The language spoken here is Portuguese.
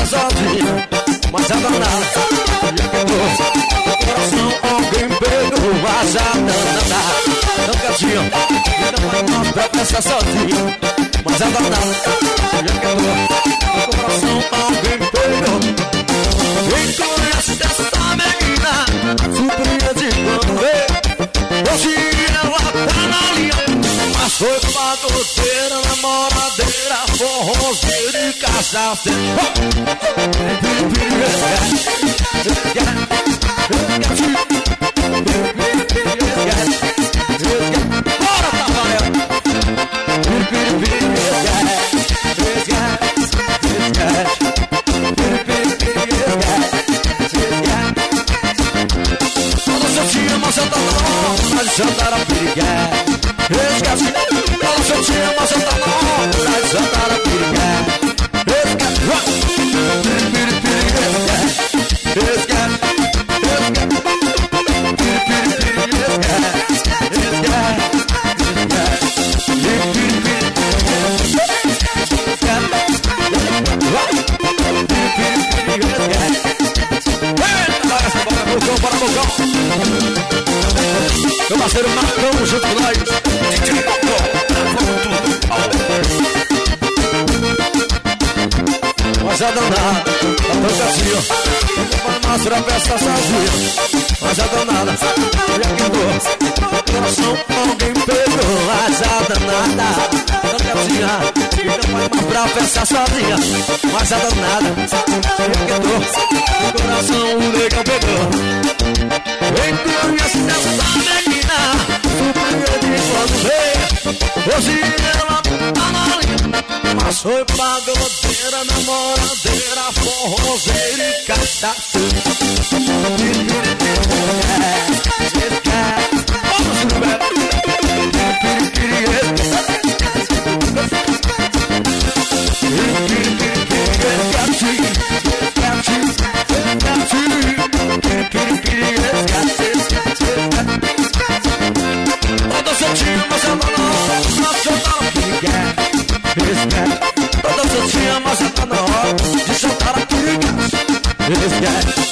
festa sozinha, mas a danada já quebrou o coração, alguém pegou, mas a danada não quietinho, não vai mais pra festa sozinha, mas a danada já quebrou o coração, alguém pegou. Quem conhece essa menina surpreende quando vê, hoje ela tá na linha, mas foi pagodeira, namoradeira, forrozeira e cachaceira. Bora, Tafarel! Toda soltinha, mas eu tô na hora de jantar a perigar. Esquece, toda soltinha, mas eu tô na hora de jantar a perigar. Meu parceiro Marcão junto com nós. DJ Marcão, gravando tudo ao vivo. Mas a danada tá tão casinho, vai mostrar a festa sozinha. Mas a danada já quebrou o coração, alguém pegou. Mas a danada tão casinha, não vai mostrar a festa sozinha. Mas a danada já quebrou o coração, o negão pegou. Quem conhece essa menina surpreende quando vê, hoje ela tá na linha, mas foi pagodeira, namoradeira, forrozeira e cachaceira. Toda soltinha, mas ela não soltar a perigar. Toda soltinha, mas ela não de soltar a perigar.